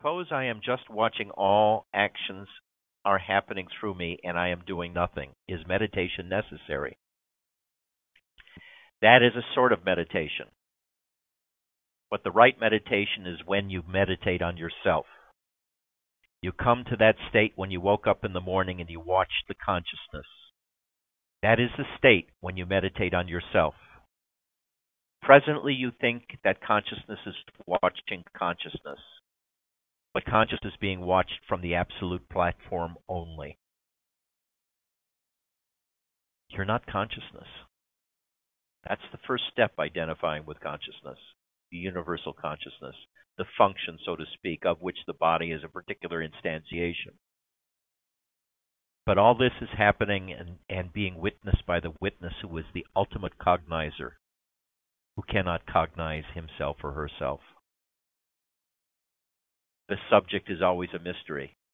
suppose I am just watching all actions are happening through me and I am doing nothing. Is meditation necessary? That is a sort of meditation. But the right meditation is when you meditate on yourself. You come to that state when you woke up in the morning and you watch the consciousness. That is the state when you meditate on yourself. Presently you think that consciousness is watching consciousness, but consciousness is being watched from the absolute platform only. You're not consciousness. That's the first step, identifying with consciousness, the universal consciousness, the function, so to speak, of which the body is a particular instantiation. But all this is happening and being witnessed by the witness who is the ultimate cognizer, who cannot cognize himself or herself. The subject is always a mystery.